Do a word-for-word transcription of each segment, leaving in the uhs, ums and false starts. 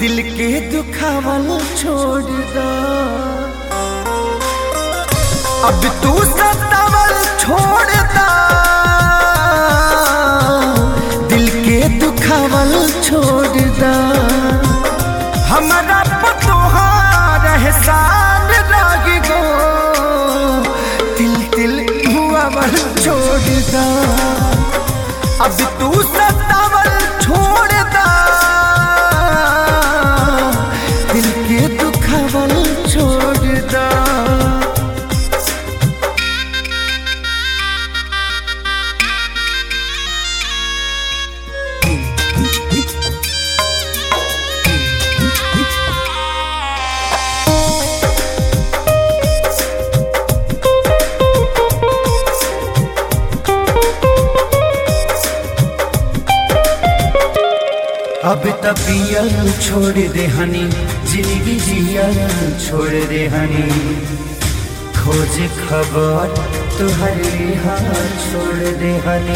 दिल के दुखावल छोड़ दा। अब तू सतावल छोड़ दा, दिल के दुखावल छोड़ दा। हमारा पतोहार एहसान लागी गो, तिल तिल हुआवल छोड़ दा। अब तू सतावल छोड़ दा, दिल के दुखावल छोड़ दा। अब तबियल छोड़ दे हनी, जिंदगी जियल छोड़ दे हनी। खोज खबर तुहरे हाथ छोड़ दे हनी।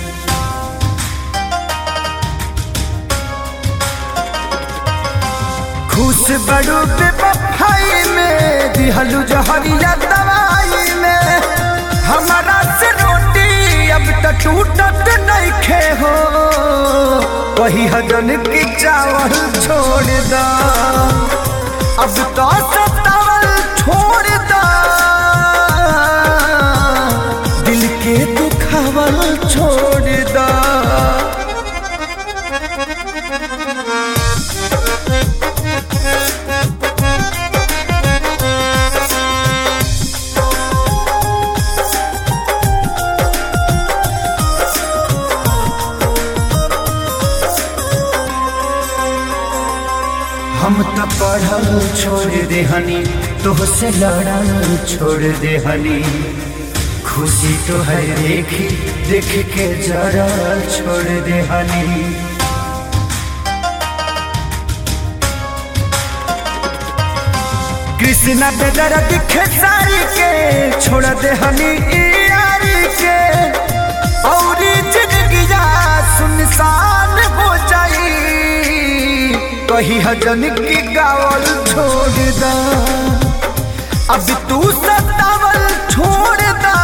खुश बड़ू बेवफाई में, दिहलू जहरिया दवाई में। हमारा से रोटी अब तक टूटत नहीं खे हो, वही हजन की चावल छोड़ दा। अब तो सतावल छोड़ दा, दिल के दुखावल छोड़ दा। हम तो पढ़ल छोड़ दे हनी, तोह से लड़ल छोड़ दे हनी। खुशी तो है देखी देख के जरा छोड़ दे हनी। कृष्णा पे जरा दिखे सारी के, छोड़ दे हनी यारी के। और जिंदगी सुनसान हो जाई, कही हजन की गावल छोड़ दा। अब तू सतावल छोड़ दा,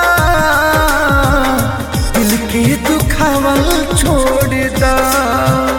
दिल के दुखावल छोड़ दा।